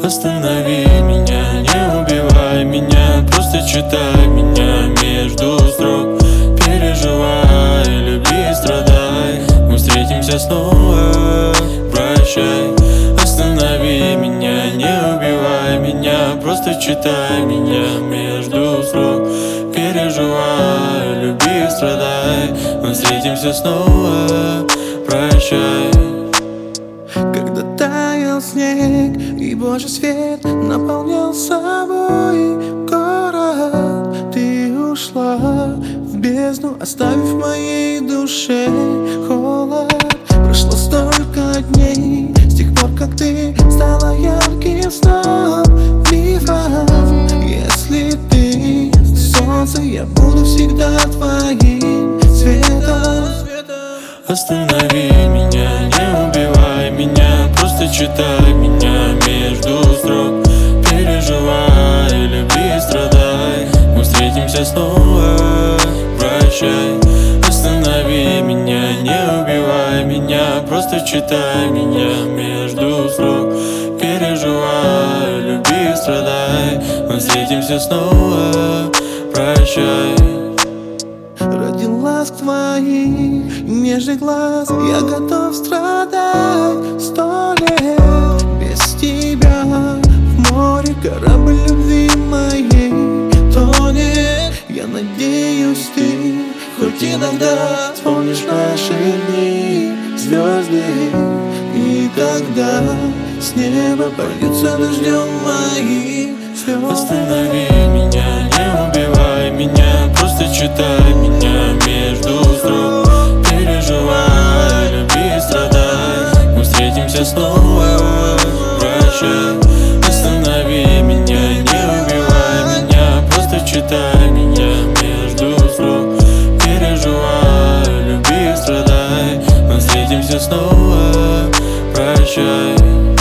Останови меня, не убивай меня, просто читай меня между строк. Переживай, люби, страдай, мы встретимся снова, прощай. Останови меня, не убивай меня, просто читай меня между строк. Переживай, люби, страдай, мы встретимся снова, прощай. Когда таял снег и Божий свет наполнял собой город, ты ушла в бездну, оставив в моей душе холод. Прошло столько дней с тех пор, как ты стала ярким сном мифом. Если ты солнце, я буду всегда твоим светом. Останови меня, не убивай меня, просто читай меня между строк. Переживай, люби, страдай, мы встретимся снова, прощай. Останови меня, не убивай меня, просто читай меня между строк. Переживай, люби, страдай, мы встретимся снова, прощай. Ради ласк твоих, нежных глаз, я готов страдать 100 лет. Без тебя в море корабль любви моей тонет. Я надеюсь, ты хоть иногда вспомнишь наши дни, звезды. И тогда с неба польются дождем мои слезы. Останови меня, не убивай меня, просто читай меня между строк. Переживай, люби, страдай, мы встретимся снова, прощай. Останови меня, не убивай меня, просто читай меня между строк. Переживай, люби, страдай, мы встретимся снова, прощай.